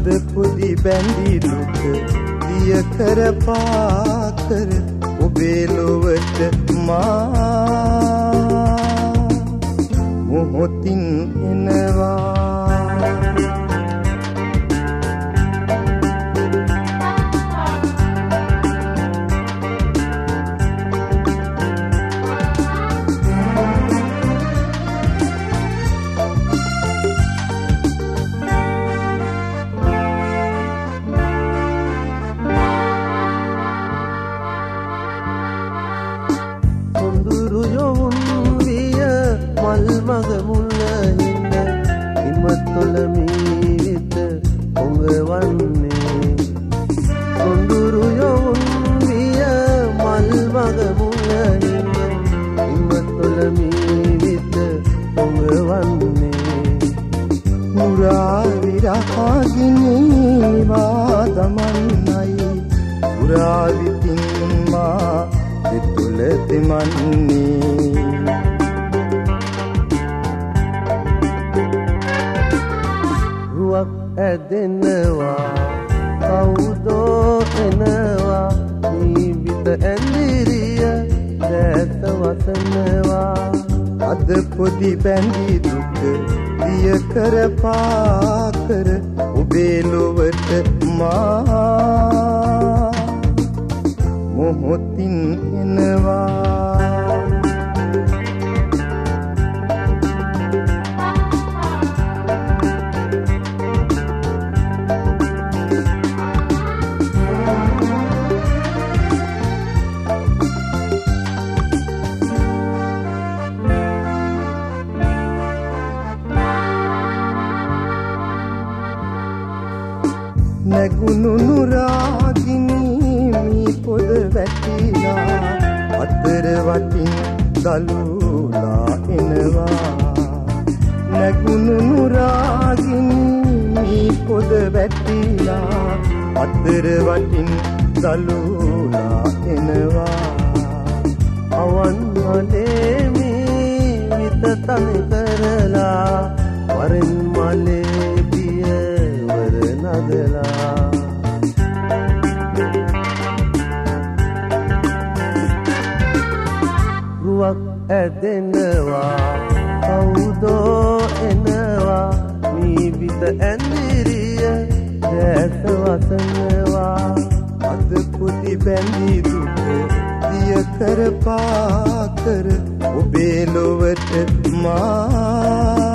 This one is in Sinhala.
පුදි බැඳි දුක දිය කර පාකර ඔබේ ලොවට මා මොහොතින් එනවා. මග මුල්ල හින්න ඉමතුල මීවිත ඔඟවන්නේ සොඳුරු යොවුන් විය මල් මග මුල්ල හින්න ඉමතුල මීවිත ඔඟවන්නේ මුරා විරහගිනි වාදමන්නයි පුරා විතින් මා දෙතුල දෙමන්නේ ඇදෙනවා කවුදෝ එනවා ජීවිත ඇඳිරිය දැත වසනවා. අද පොදි බැඳි දුක දිය කර පාකර ඔබේ ලොවට මා මොහොතින් එනවා. නැගුණු නුරාගිනි මී පොද වැටිලා අතර වටින් දලුලා එනවා. නැගුණු නුරාගිනි මී පොද වැටිලා අතර වටින් දලුලා එනවා. අවන් මලේ මී විත තනි කරලා වරින් මලේ පියවර නගලා රුවක් ඇදෙනවා කවුදෝ එනවා මීවිත ඇඳිරිය දැස වසනවා. අද පුදි බැඳි දුක දිය කර පාකර ඔබේ ලොවට මා